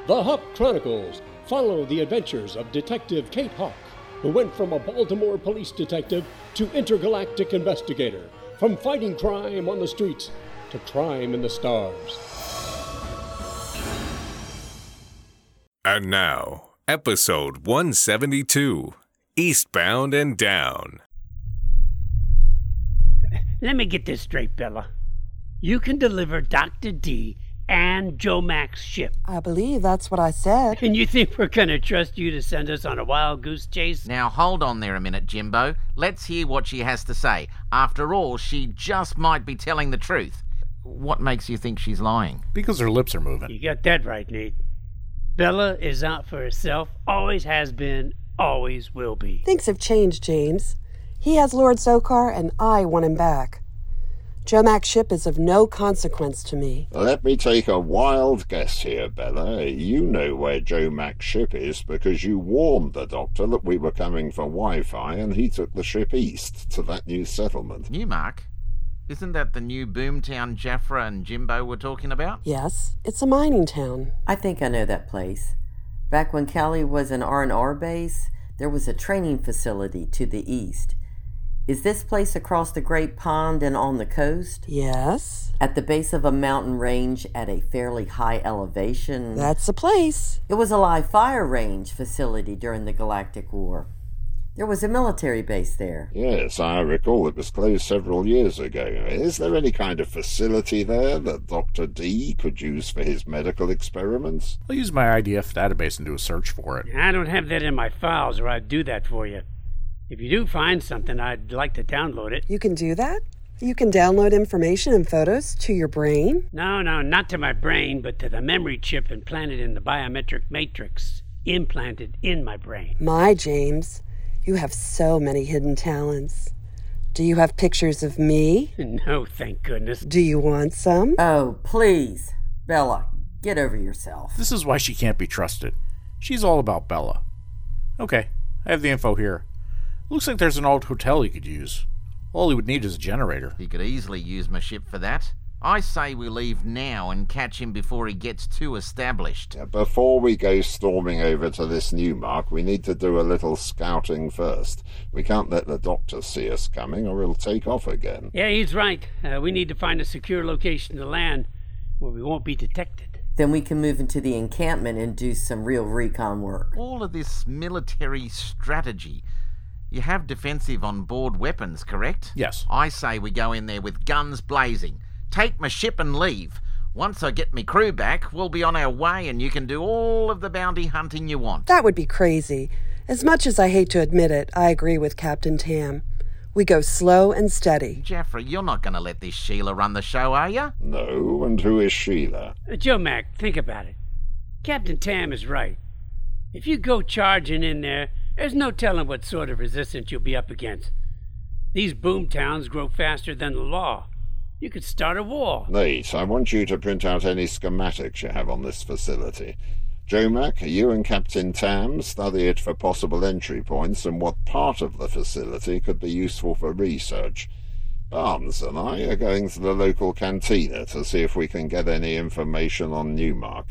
The Hawk Chronicles follow the adventures of Detective Kate Hawk, who went from a Baltimore police detective to intergalactic investigator, from fighting crime on the streets to crime in the stars. And now, episode 172, Eastbound and Down. Let me get this straight, Bella. You can deliver Dr. D and Joe Mac's ship. I believe that's what I said. And you think we're gonna trust you to send us on a wild goose chase? Now hold on there a minute, Jimbo. Let's hear what she has to say. After all, she just might be telling the truth. What makes you think she's lying? Because her lips are moving. You got that right, Nate. Bella is out for herself, always has been, always will be. Things have changed, James. He has Lord Sokar, and I want him back. Joe Mac's ship is of no consequence to me. Let me take a wild guess here, Bella. You know where Joe Mac's ship is because you warned the doctor that we were coming for Wi-Fi and he took the ship east to that new settlement. Newmark? Isn't that the new boomtown Jaffra and Jimbo were talking about? Yes, it's a mining town. I think I know that place. Back when Cali was an R&R base, there was a training facility to the east. Is this place across the Great Pond and on the coast? Yes. At the base of a mountain range at a fairly high elevation? That's the place. It was a live fire range facility during the Galactic War. There was a military base there. Yes, I recall it was closed several years ago. Is there any kind of facility there that Dr. D could use for his medical experiments? I'll use my IDF database and do a search for it. I don't have that in my files, or I'd do that for you. If you do find something, I'd like to download it. You can do that? You can download information and photos to your brain? No, not to my brain, but to the memory chip implanted in the biometric matrix, implanted in my brain. My James, you have so many hidden talents. Do you have pictures of me? No, thank goodness. Do you want some? Oh, please. Bella, get over yourself. This is why she can't be trusted. She's all about Bella. Okay, I have the info here. Looks like there's an old hotel he could use. All he would need is a generator. He could easily use my ship for that. I say we leave now and catch him before he gets too established. Before we go storming over to this Newmark, we need to do a little scouting first. We can't let the doctor see us coming or he'll take off again. Yeah, he's right. We need to find a secure location to land where we won't be detected. Then we can move into the encampment and do some real recon work. All of this military strategy. You have defensive on-board weapons, correct? Yes. I say we go in there with guns blazing. Take my ship and leave. Once I get me crew back, we'll be on our way and you can do all of the bounty hunting you want. That would be crazy. As much as I hate to admit it, I agree with Captain Tam. We go slow and steady. Jaffra, you're not going to let this Sheila run the show, are you? No, and who is Sheila? Joe Mac, think about it. Captain Tam is right. If you go charging in there, there's no telling what sort of resistance you'll be up against. These boom towns grow faster than the law. You could start a war. Nate, I want you to print out any schematics you have on this facility. Joe Mac, you and Captain Tam study it for possible entry points and what part of the facility could be useful for research. Barnes and I are going to the local cantina to see if we can get any information on Newmark.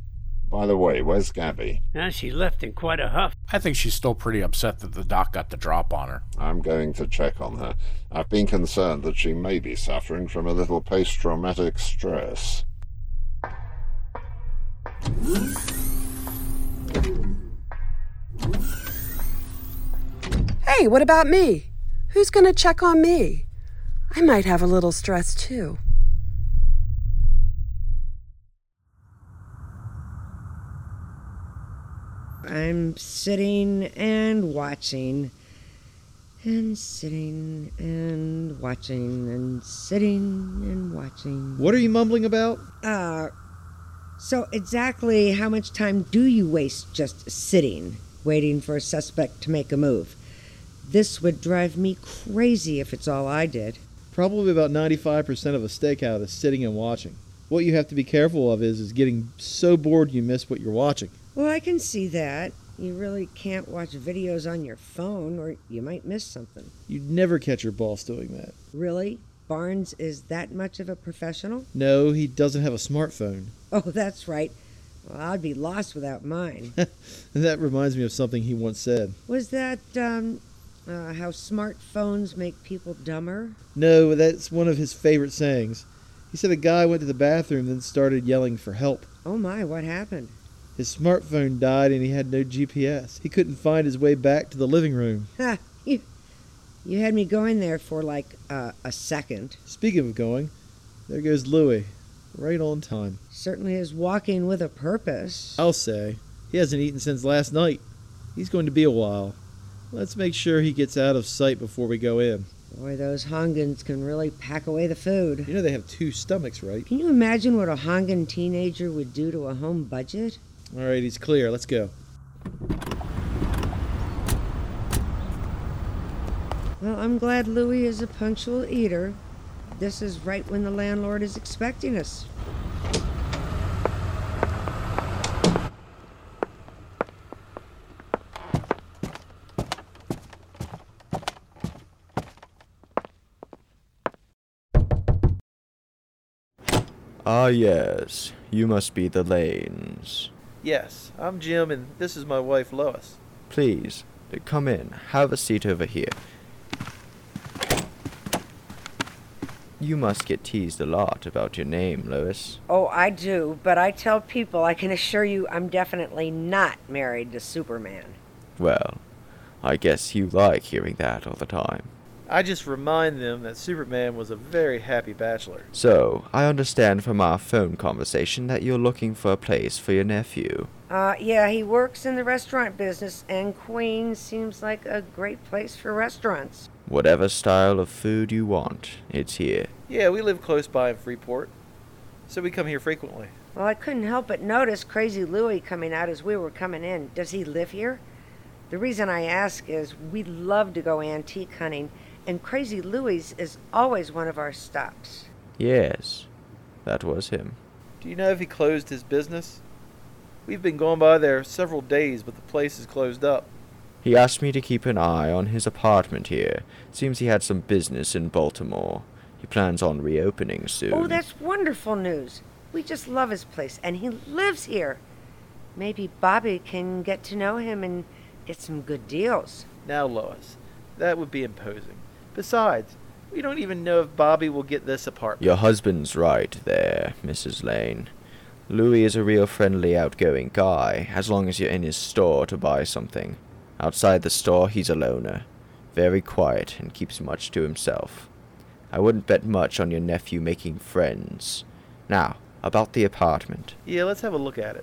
By the way, where's Gabby? She left in quite a huff. I think she's still pretty upset that the doc got the drop on her. I'm going to check on her. I've been concerned that she may be suffering from a little post-traumatic stress. Hey, what about me? Who's going to check on me? I might have a little stress, too. I'm sitting and watching, and sitting and watching, and sitting and watching. What are you mumbling about? So exactly how much time do you waste just sitting, waiting for a suspect to make a move? This would drive me crazy if it's all I did. Probably about 95% of a stakeout is sitting and watching. What you have to be careful of is getting so bored you miss what you're watching. Well, I can see that. You really can't watch videos on your phone or you might miss something. You'd never catch your boss doing that. Really? Barnes is that much of a professional? No, he doesn't have a smartphone. Oh, that's right. Well, I'd be lost without mine. That reminds me of something he once said. Was that, how smartphones make people dumber? No, that's one of his favorite sayings. He said a guy went to the bathroom then started yelling for help. Oh my, what happened? His smartphone died and he had no GPS. He couldn't find his way back to the living room. Ha! You had me going there for like a second. Speaking of going, there goes Louis. Right on time. Certainly is walking with a purpose. I'll say. He hasn't eaten since last night. He's going to be a while. Let's make sure he gets out of sight before we go in. Boy, those Hongans can really pack away the food. You know they have 2 stomachs, right? Can you imagine what a Hongan teenager would do to a home budget? All right, he's clear. Let's go. Well, I'm glad Louis is a punctual eater. This is right when the landlord is expecting us. Ah, yes. You must be the Lanes. Yes, I'm Jim, and this is my wife, Lois. Please, come in. Have a seat over here. You must get teased a lot about your name, Lois. Oh, I do, but I tell people I can assure you I'm definitely not married to Superman. Well, I guess you like hearing that all the time. I just remind them that Superman was a very happy bachelor. So, I understand from our phone conversation that you're looking for a place for your nephew. Yeah, he works in the restaurant business, and Queens seems like a great place for restaurants. Whatever style of food you want, it's here. Yeah, we live close by in Freeport, so we come here frequently. Well, I couldn't help but notice Crazy Louie coming out as we were coming in. Does he live here? The reason I ask is we love to go antique hunting, and Crazy Louie's is always one of our stops. Yes, that was him. Do you know if he closed his business? We've been going by there several days, but the place is closed up. He asked me to keep an eye on his apartment here. Seems he had some business in Baltimore. He plans on reopening soon. Oh, that's wonderful news. We just love his place, and he lives here. Maybe Bobby can get to know him and get some good deals. Now, Lois, that would be imposing. Besides, we don't even know if Bobby will get this apartment. Your husband's right there, Mrs. Lane. Louis is a real friendly, outgoing guy, as long as you're in his store to buy something. Outside the store, he's a loner. Very quiet and keeps much to himself. I wouldn't bet much on your nephew making friends. Now, about the apartment. Yeah, let's have a look at it.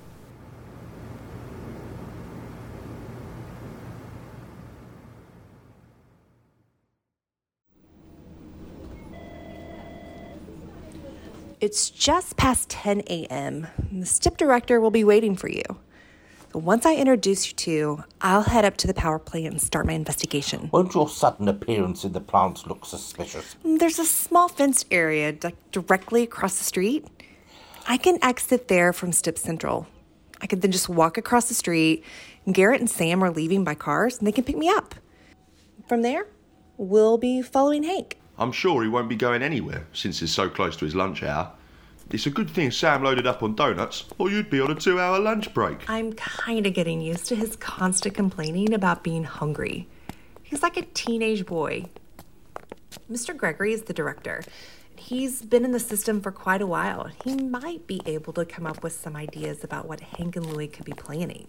It's just past 10 a.m. The STIP director will be waiting for you. So once I introduce you two, I'll head up to the power plant and start my investigation. Won't your sudden appearance in the plant look suspicious? There's a small fenced area directly across the street. I can exit there from STIP Central. I could then just walk across the street. Garrett and Sam are leaving by cars, and they can pick me up. From there, we'll be following Hank. I'm sure he won't be going anywhere, since it's so close to his lunch hour. It's a good thing Sam loaded up on donuts, or you'd be on a 2-hour lunch break. I'm kind of getting used to his constant complaining about being hungry. He's like a teenage boy. Mr. Gregory is the director. He's been in the system for quite a while. He might be able to come up with some ideas about what Hank and Louie could be planning.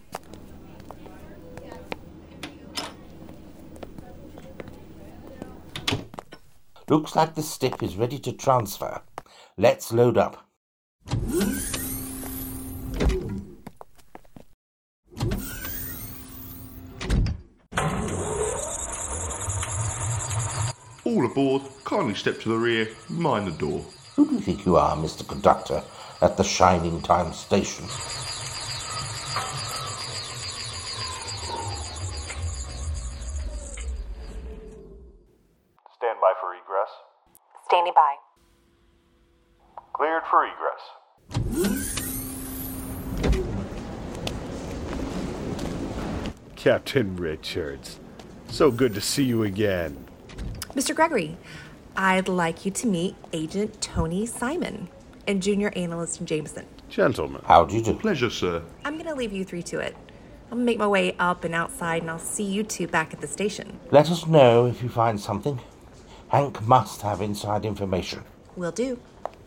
Looks like the STIP is ready to transfer. Let's load up. All aboard, kindly step to the rear, mind the door. Who do you think you are, Mr. Conductor, at the Shining Time station? Stand by for egress. Standing by. Cleared for egress. Captain Richards, so good to see you again. Mr. Gregory, I'd like you to meet Agent Tony Simon and Junior Analyst Jameson. Gentlemen. How do you do? Pleasure, sir. I'm gonna leave you three to it. I'll make my way up and outside, and I'll see you two back at the station. Let us know if you find something. Hank must have inside information. Will do.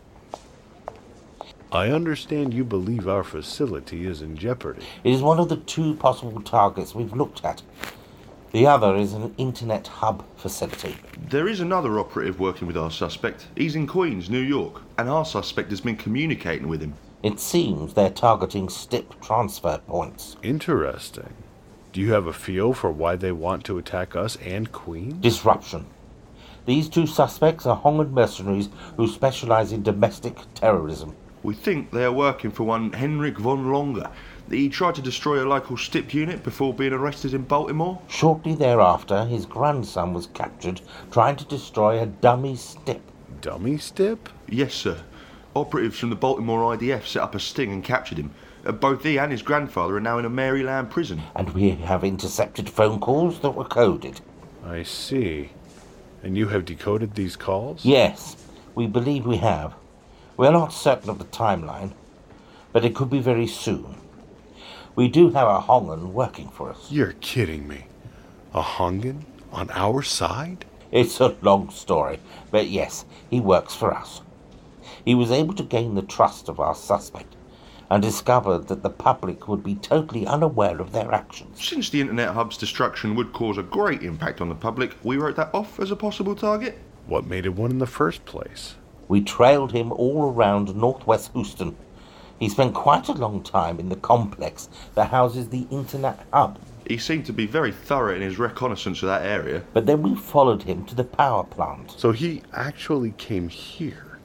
I understand you believe our facility is in jeopardy. It is one of the two possible targets we've looked at. The other is an internet hub facility. There is another operative working with our suspect. He's in Queens, New York, and our suspect has been communicating with him. It seems they're targeting STIP transfer points. Interesting. Do you have a feel for why they want to attack us and Queen? Disruption. These two suspects are Hongan mercenaries who specialize in domestic terrorism. We think they are working for one Henrik von Longer. He tried to destroy a local STIP unit before being arrested in Baltimore. Shortly thereafter, his grandson was captured trying to destroy a dummy STIP. Dummy STIP? Yes, sir. Operatives from the Baltimore IDF set up a sting and captured him. Both he and his grandfather are now in a Maryland prison. And we have intercepted phone calls that were coded. I see. And you have decoded these calls? Yes, we believe we have. We're not certain of the timeline, but it could be very soon. We do have a Hongan working for us. You're kidding me. A Hongan? On our side? It's a long story, but yes, he works for us. He was able to gain the trust of our suspect and discovered that the public would be totally unaware of their actions. Since the Internet Hub's destruction would cause a great impact on the public, we wrote that off as a possible target. What made it one in the first place? We trailed him all around northwest Houston. He spent quite a long time in the complex that houses the Internet Hub. He seemed to be very thorough in his reconnaissance of that area. But then we followed him to the power plant. So he actually came here.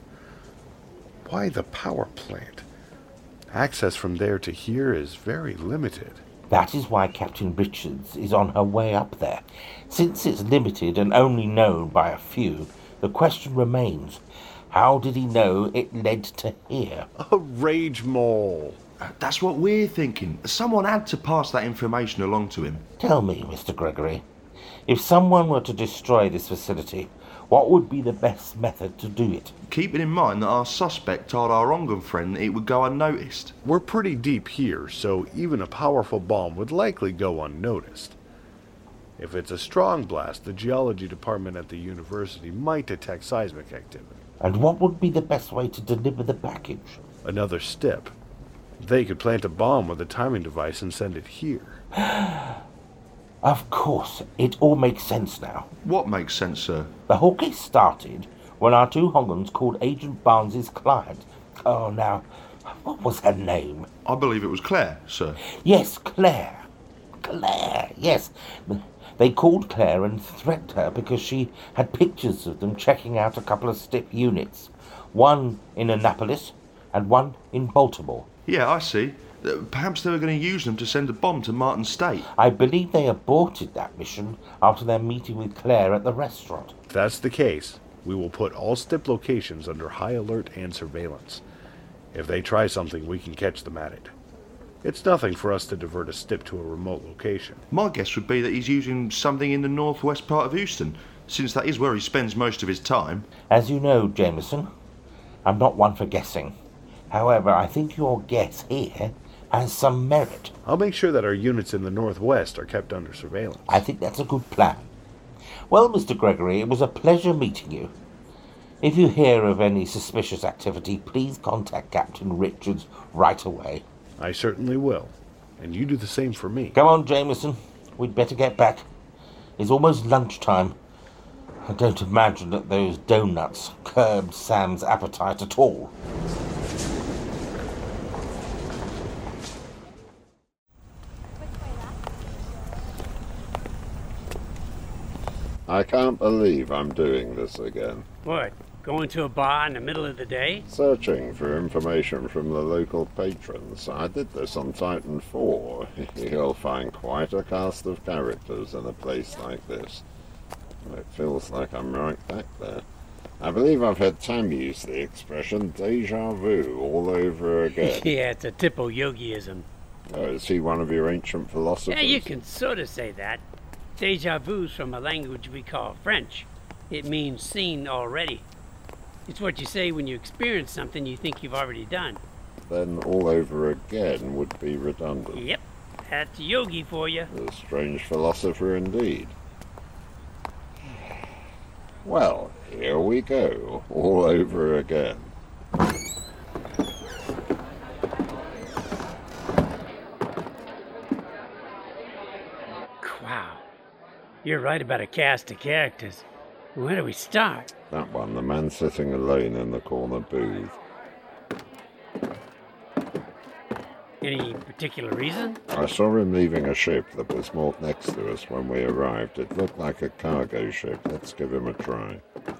Why the power plant? Access from there to here is very limited. That is why Captain Richards is on her way up there. Since it's limited and only known by a few, the question remains, how did he know it led to here? A rage mole. That's what we're thinking. Someone had to pass that information along to him. Tell me, Mr. Gregory, if someone were to destroy this facility, what would be the best method to do it? Keeping in mind that our suspect told our Hongan friend that it would go unnoticed. We're pretty deep here, so even a powerful bomb would likely go unnoticed. If it's a strong blast, the geology department at the university might detect seismic activity. And what would be the best way to deliver the package? Another STIP. They could plant a bomb with a timing device and send it here. Of course, it all makes sense now. What makes sense, sir? The whole case started when our two Hongans called Agent Barnes's client. Oh, now, what was her name? I believe it was Claire, sir. Yes, Claire. Claire, yes. They called Claire and threatened her because she had pictures of them checking out a couple of STIP units. One in Annapolis and one in Baltimore. Yeah, I see. Perhaps they were going to use them to send a bomb to Martin State. I believe they aborted that mission after their meeting with Claire at the restaurant. If that's the case, we will put all STIP locations under high alert and surveillance. If they try something, we can catch them at it. It's nothing for us to divert a STIP to a remote location. My guess would be that he's using something in the northwest part of Houston, since that is where he spends most of his time. As you know, Jameson, I'm not one for guessing. However, I think your guess here has some merit. I'll make sure that our units in the northwest are kept under surveillance. I think that's a good plan. Well, Mr. Gregory, it was a pleasure meeting you. If you hear of any suspicious activity, please contact Captain Richards right away. I certainly will. And you do the same for me. Come on, Jameson. We'd better get back. It's almost lunchtime. I don't imagine that those donuts curbed Sam's appetite at all. I can't believe I'm doing this again. What? Going to a bar in the middle of the day? Searching for information from the local patrons. I did this on Titan 4. You'll find quite a cast of characters in a place like this. It feels like I'm right back there. I believe I've heard Tam use the expression deja vu all over again. Yeah, it's a typo yogiism. Oh, is he one of your ancient philosophers? Yeah, you can sort of say that. Deja vu's from a language we call French. It means seen already. It's what you say when you experience something you think you've already done. then all over again would be redundant. Yep, that's Yogi for you. A strange philosopher indeed. Well, here we go, all over again. Wow, you're right about a cast of characters. Where do we start? That one, the man sitting alone in the corner booth. Any particular reason? I saw him leaving a ship that was moored next to us when we arrived. It looked like a cargo ship. Let's give him a try.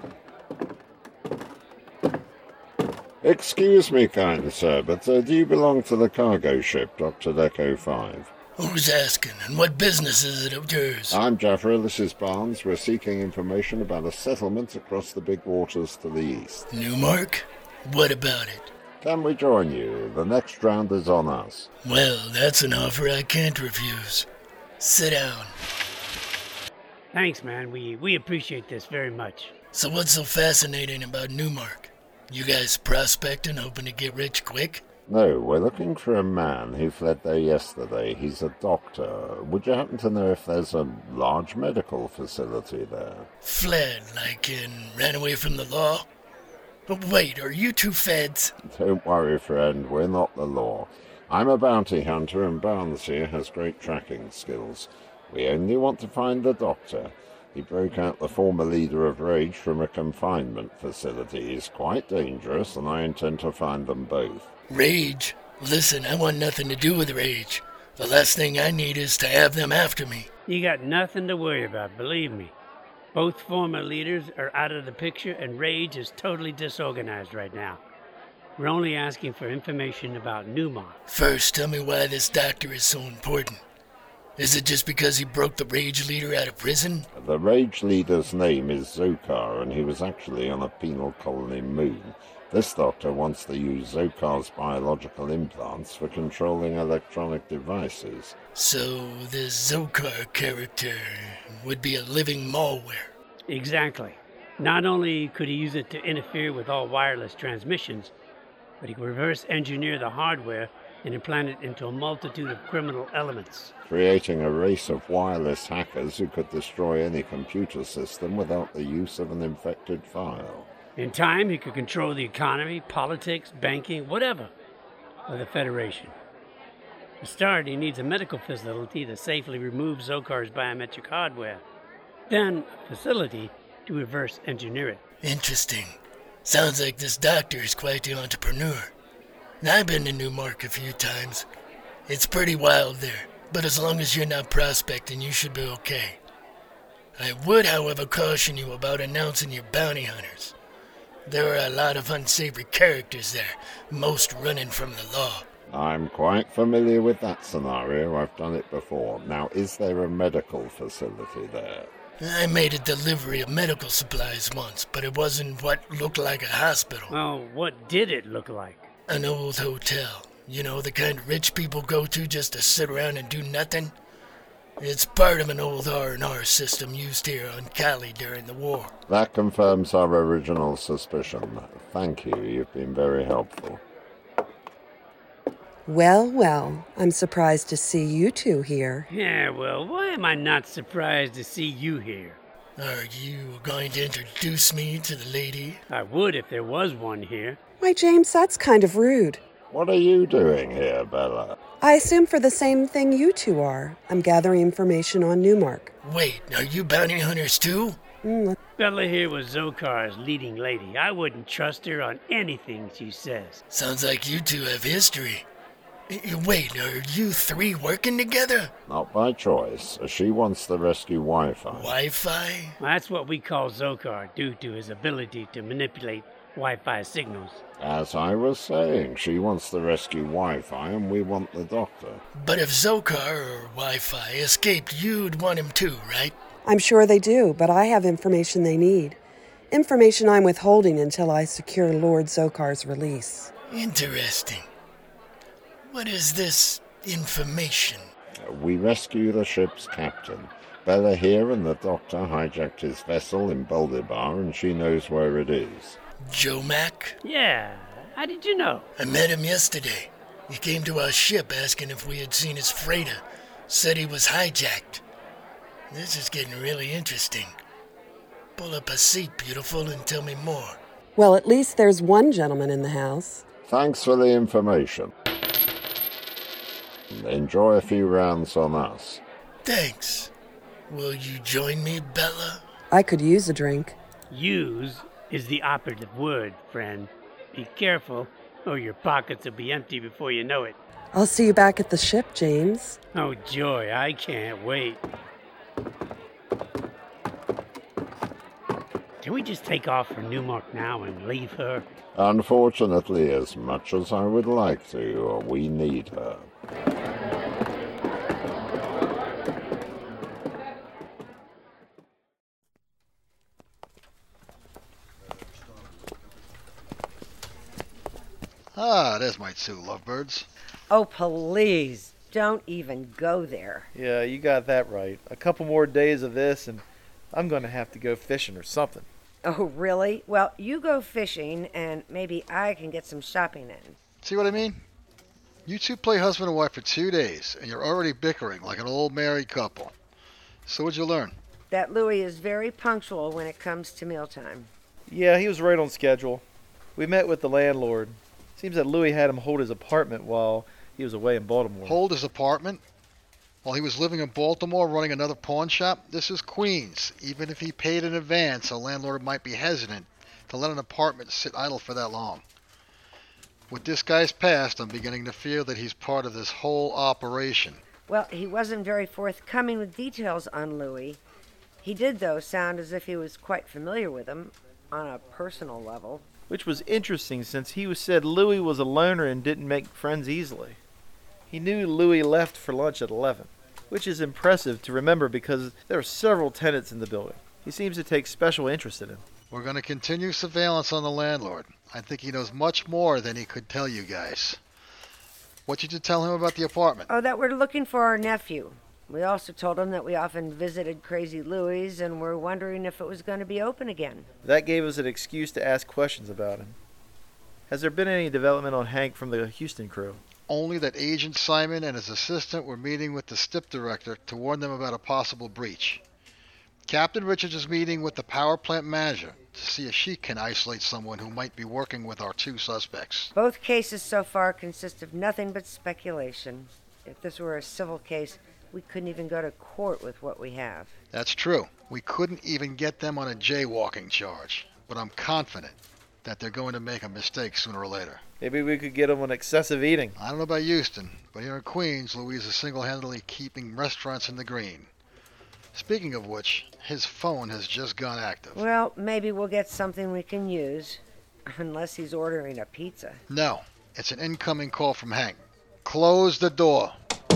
Excuse me, kind sir, but do you belong to the cargo ship, Dr. Deco 5? Who's asking, and what business is it of yours? I'm Jaffra, this is Barnes. We're seeking information about a settlement across the big waters to the east. Newmark? What about it? Can we join you? The next round is on us. Well, that's an offer I can't refuse. Sit down. Thanks, man. We appreciate this very much. So what's so fascinating about Newmark? You guys prospecting, hoping to get rich quick? No, we're looking for a man who fled there yesterday. He's a doctor. Would you happen to know if there's a large medical facility there? Fled, like in ran away from the law? But wait, are you two feds? Don't worry, friend, we're not the law. I'm a bounty hunter, and Barnes here has great tracking skills. We only want to find the doctor. He broke out the former leader of Rage from a confinement facility. He's quite dangerous, and I intend to find them both. Rage? Listen, I want nothing to do with Rage. The last thing I need is to have them after me. You got nothing to worry about, believe me. Both former leaders are out of the picture, and Rage is totally disorganized right now. We're only asking for information about Newmark. First, tell me why this doctor is so important. Is it just because he broke the Rage leader out of prison? The Rage leader's name is Zokar, and he was actually on a penal colony moon. This doctor wants to use Zokar's biological implants for controlling electronic devices. So this Zokar character would be a living malware. Exactly. Not only could he use it to interfere with all wireless transmissions, but he could reverse engineer the hardware and implant it into a multitude of criminal elements. Creating a race of wireless hackers who could destroy any computer system without the use of an infected file. In time, he could control the economy, politics, banking, whatever, of the Federation. To start, he needs a medical facility to safely remove Zokar's biometric hardware. Then, a facility to reverse engineer it. Interesting. Sounds like this doctor is quite the entrepreneur. I've been to Newmark a few times. It's pretty wild there, but as long as you're not prospecting, you should be okay. I would, however, caution you about announcing your bounty hunters. There are a lot of unsavory characters there, most running from the law. I'm quite familiar with that scenario. I've done it before. Now, is there a medical facility there? I made a delivery of medical supplies once, but it wasn't what looked like a hospital. Well, what did it look like? An old hotel. You know, the kind rich people go to just to sit around and do nothing? It's part of an old R&R system used here on Cali during the war. That confirms our original suspicion. Thank you. You've been very helpful. Well, well, I'm surprised to see you two here. Yeah, well, why am I not surprised to see you here? Are you going to introduce me to the lady? I would if there was one here. Why, James, that's kind of rude. What are you doing here, Bella? I assume for the same thing you two are. I'm gathering information on Newmark. Wait, are you bounty hunters too? Bella here was Zokar's leading lady. I wouldn't trust her on anything she says. Sounds like you two have history. Wait, are you three working together? Not by choice. She wants to rescue Wi-Fi. Wi-Fi? That's what we call Zokar, due to his ability to manipulate Wi-Fi signals. As I was saying, she wants to rescue Wi-Fi, and we want the doctor. But if Zokar or Wi-Fi escaped, you'd want him too, right? I'm sure they do, but I have information they need. Information I'm withholding until I secure Lord Zokar's release. Interesting. What is this information? We rescue the ship's captain. Bella here and the doctor hijacked his vessel in Boldibar, and she knows where it is. Jomac? Yeah, How did you know? I met him yesterday. He came to our ship asking if we had seen his freighter. Said he was hijacked. This is getting really interesting. Pull up a seat, beautiful, and tell me more. Well, at least there's one gentleman in the house. Thanks for the information. Enjoy a few rounds on us. Thanks. Will you join me, Bella? I could use a drink. Use is the operative word, friend. Be careful, or your pockets will be empty before you know it. I'll see you back at the ship, James. Oh, joy, I can't wait. Can we just take off for Newmark now and leave her? Unfortunately, as much as I would like to, we need her. Ah, there's my two lovebirds. Oh, please, don't even go there. Yeah, you got that right. A couple more days of this, and I'm going to have to go fishing or something. Oh, really? Well, you go fishing, and maybe I can get some shopping in. See what I mean? You two play husband and wife for 2 days, and you're already bickering like an old married couple. So what'd you learn? That Louis is very punctual when it comes to mealtime. Yeah, he was right on schedule. We met with the landlord. Seems that Louis had him hold his apartment while he was away in Baltimore. Hold his apartment? While he was living in Baltimore running another pawn shop? This is Queens. Even if he paid in advance, a landlord might be hesitant to let an apartment sit idle for that long. With this guy's past, I'm beginning to fear that he's part of this whole operation. Well, he wasn't very forthcoming with details on Louis. He did, though, sound as if he was quite familiar with him on a personal level. Which was interesting since he said Louis was a loner and didn't make friends easily. He knew Louis left for lunch at 11, which is impressive to remember because there are several tenants in the building. He seems to take special interest in him. We're going to continue surveillance on the landlord. I think he knows much more than he could tell you guys. What did you tell him about the apartment? Oh, that we're looking for our nephew. We also told him that we often visited Crazy Louie's and were wondering if it was going to be open again. That gave us an excuse to ask questions about him. Has there been any development on Hank from the Houston crew? Only that Agent Simon and his assistant were meeting with the STIP director to warn them about a possible breach. Captain Richards is meeting with the power plant manager to see if she can isolate someone who might be working with our two suspects. Both cases so far consist of nothing but speculation. If this were a civil case, we couldn't even go to court with what we have. That's true. We couldn't even get them on a jaywalking charge. But I'm confident that they're going to make a mistake sooner or later. Maybe we could get them on excessive eating. I don't know about Houston, but here in Queens, Louise is single-handedly keeping restaurants in the green. Speaking of which, his phone has just gone active. Well, maybe we'll get something we can use. Unless he's ordering a pizza. No, it's an incoming call from Hank. Close the door.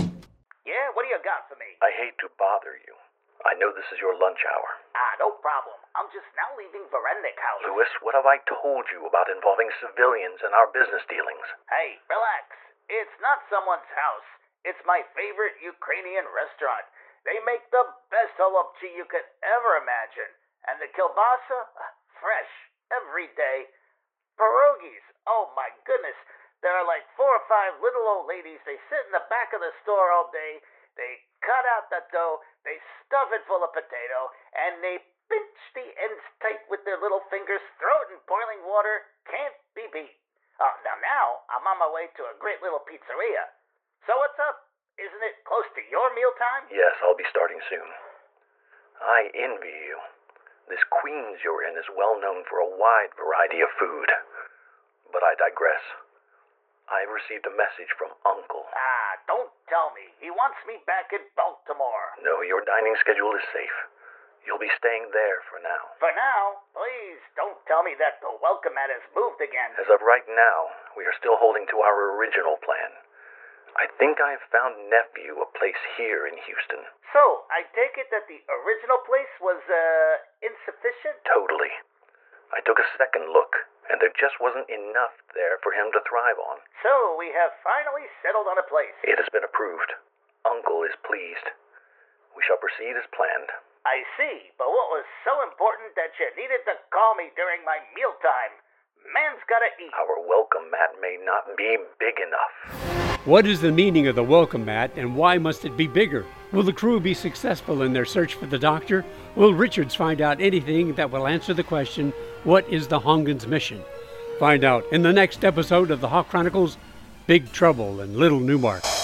Yeah, what do you got for me? I hate to bother you. I know this is your lunch hour. No problem. I'm just now leaving Verendick House. Louis, what have I told you about involving civilians in our business dealings? Hey, relax. It's not someone's house. It's my favorite Ukrainian restaurant. They make the best holubchi you could ever imagine. And the kielbasa, fresh, every day. Pierogies, oh my goodness. There are like 4 or 5 little old ladies. They sit in the back of the store all day. They cut out the dough. They stuff it full of potato. And they pinch the ends tight with their little fingers. Throw it in boiling water. Can't be beat. Oh, now I'm on my way to a great little pizzeria. So what's up? Isn't it close to your mealtime? Yes, I'll be starting soon. I envy you. This Queens you're in is well known for a wide variety of food. But I digress. I received a message from Uncle. Don't tell me. He wants me back in Baltimore. No, your dining schedule is safe. You'll be staying there for now. For now? Please don't tell me that the welcome mat has moved again. As of right now, we are still holding to our original plan. I think I've found Nephew a place here in Houston. So, I take it that the original place was, insufficient? Totally. I took a second look, and there just wasn't enough there for him to thrive on. So, we have finally settled on a place. It has been approved. Uncle is pleased. We shall proceed as planned. I see, but what was so important that you needed to call me during my mealtime? Man's gotta eat. Our welcome mat mat may not be big enough. What is the meaning of the welcome mat, and why must it be bigger? Will the crew be successful in their search for the doctor? Will Richards find out anything that will answer the question, what is the Hongun's mission? Find out in the next episode of the Hawk Chronicles, Big Trouble in Little Newmark.